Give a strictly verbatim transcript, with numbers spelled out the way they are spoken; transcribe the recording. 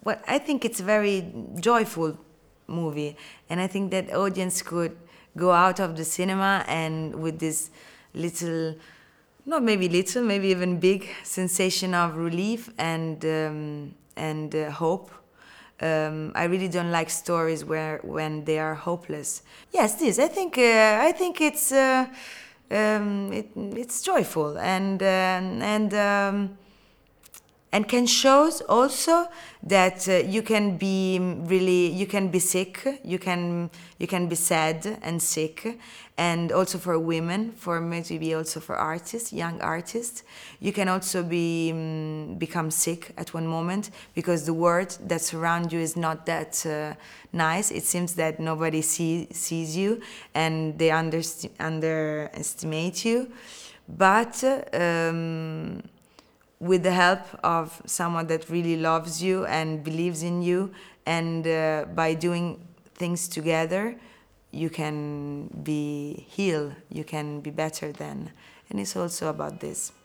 well, I think it's a very joyful movie, and I think that audience could go out of the cinema and with this little, not maybe little, maybe even big sensation of relief and um, and uh, hope. Um, I really don't like stories where when they are hopeless. Yes, this. I think. Uh, I think it's. Uh, um, it, it's joyful and uh, and. Um, and can shows also that uh, you can be really you can be sick, you can you can be sad and sick, and also for women, for maybe also for artists, young artists, you can also be um, become sick at one moment because the world that surround you is not that uh, nice. It seems that nobody see, sees you and they underst- underestimate you, but um, with the help of someone that really loves you and believes in you, and uh, by doing things together, you can be healed, you can be better then. And it's also about this.